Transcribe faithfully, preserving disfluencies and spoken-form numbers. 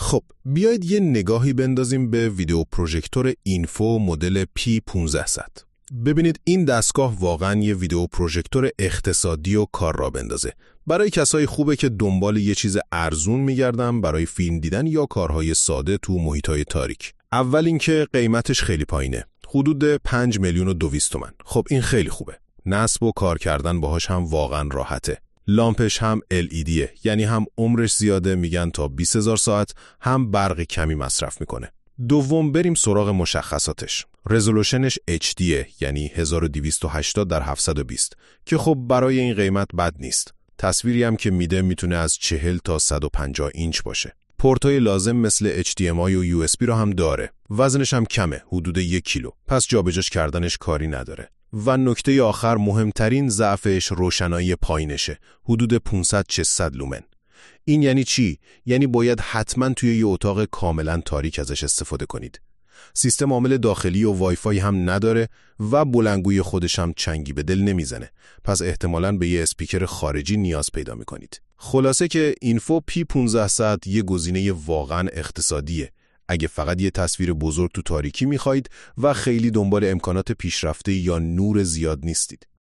خب بیایید یه نگاهی بندازیم به ویدیو پروژکتور اینفو مدل پی پانزده صد. ببینید این دستگاه واقعا یه ویدیو پروژکتور اقتصادی و کار را بندازه. برای کسایی خوبه که دنبال یه چیز ارزون میگردن برای فیلم دیدن یا کارهای ساده تو محیطای تاریک. اول اینکه قیمتش خیلی پایینه. حدود پنج میلیون و دویست تومن. خب این خیلی خوبه. نصب و کار کردن باهاش هم واقعا راحته. لامپش هم ال ای دیه، یعنی هم عمرش زیاده، میگن تا بیست هزار ساعت، هم برق کمی مصرف میکنه. دوم بریم سراغ مشخصاتش. رزولوشنش اچ دیه، یعنی هزار و دویست و هشتاد در هفتصد و بیست که خب برای این قیمت بد نیست. تصویری هم که میده میتونه از چهل تا صد و پنجاه اینچ باشه. پورتای لازم مثل اچ دی ام آی و یو اس بی رو هم داره. وزنش هم کمه، حدود یک کیلو. پس جابجاش کردنش کاری نداره. و نکته آخر مهمترین ضعفش روشنایی پایینشه، حدود پانصد تا ششصد لومن. این یعنی چی؟ یعنی باید حتما توی یه اتاق کاملا تاریک ازش استفاده کنید. سیستم عامل داخلی و وای فای هم نداره و بلندگوی خودش هم چنگی به دل نمیزنه. پس احتمالاً به یه اسپیکر خارجی نیاز پیدا میکنید. خلاصه که اینفو پی پانزده صد یه گزینه واقعا اقتصادیه. اگه فقط یه تصویر بزرگ تو تاریکی میخواید و خیلی دنبال امکانات پیشرفته یا نور زیاد نیستید.